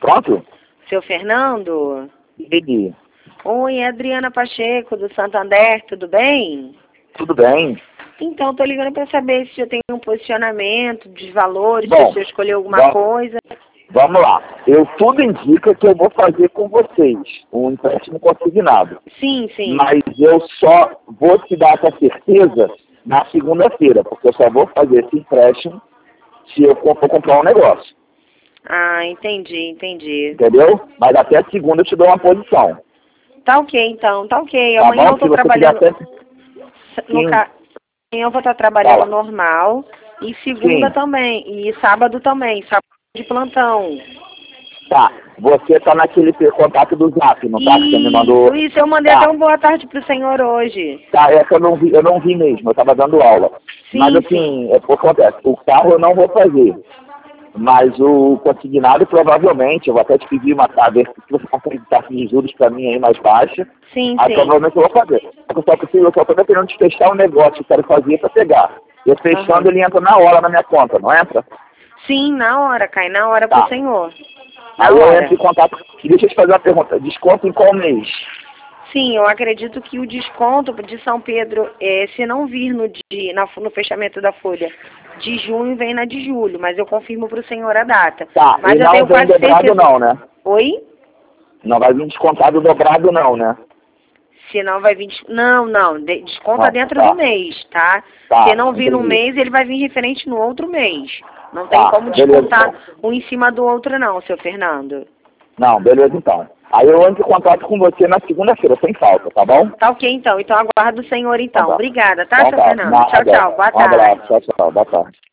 Pronto? Seu Fernando? Liguei. Oi, é Adriana Pacheco, do Santander, tudo bem? Tudo bem? Então, tô ligando para saber se já tem um posicionamento dos valores, Bom, se você escolheu alguma coisa. Vamos lá. Tudo indica que eu vou fazer com vocês um empréstimo consignado. Sim, sim. Mas eu só vou te dar essa certeza na segunda-feira, porque eu só vou fazer esse empréstimo se eu for comprar um negócio. Ah, entendi. Entendeu? Mas até segunda eu te dou uma posição. Tá ok, então, tá ok. Tá Amanhã bom? eu tô Se você trabalhando. quiser até... Sim. Amanhã eu vou estar trabalhando Fala. normal. E segunda Sim. também. E sábado também. Sábado de plantão. Tá. Você tá naquele contato do Zap, não tá? Que você me mandou. Isso, eu mandei até um boa tarde pro senhor hoje. Tá, essa eu não vi mesmo, eu tava dando aula. Sim, Mas assim, o que acontece? O carro eu não vou fazer. Mas o consignado provavelmente, eu vou até te pedir uma ver se você acreditasse em juros para mim aí mais baixa. Sim, Aí sim. provavelmente eu vou fazer. Eu só estou querendo te fechar um negócio que eu quero fazer para pegar. Eu fechando, ele entra na hora na minha conta, não entra? Sim, na hora, cai na hora Tá. pro senhor. Na Aí eu hora. entro em contato. E deixa eu te fazer uma pergunta. Desconto em qual mês? Sim, eu acredito que o desconto de São Pedro, se não vir no fechamento da folha de junho, vem na de julho, mas eu confirmo para o senhor a data. Tá, Mas e eu não tenho vem quase dobrado certeza. não, né? Oi? Não vai vir descontado dobrado não, né? Se não vai vir. Não, desconta Não, dentro tá. do mês, tá? Tá, Se não vir no entendi. mês, ele vai vir referente no outro mês. Não tem Tá, como beleza, descontar então. um em cima do outro, não, seu Fernando. Não, beleza então. Aí eu entro em contato com você na segunda-feira, sem falta, tá bom? Tá ok, então. Então aguardo o senhor, então. Tá. Obrigada, tá, Então seu tá. Fernando? Tchau, Nada. tchau. Boa Um abraço. tarde. Tchau, tchau. Boa tarde.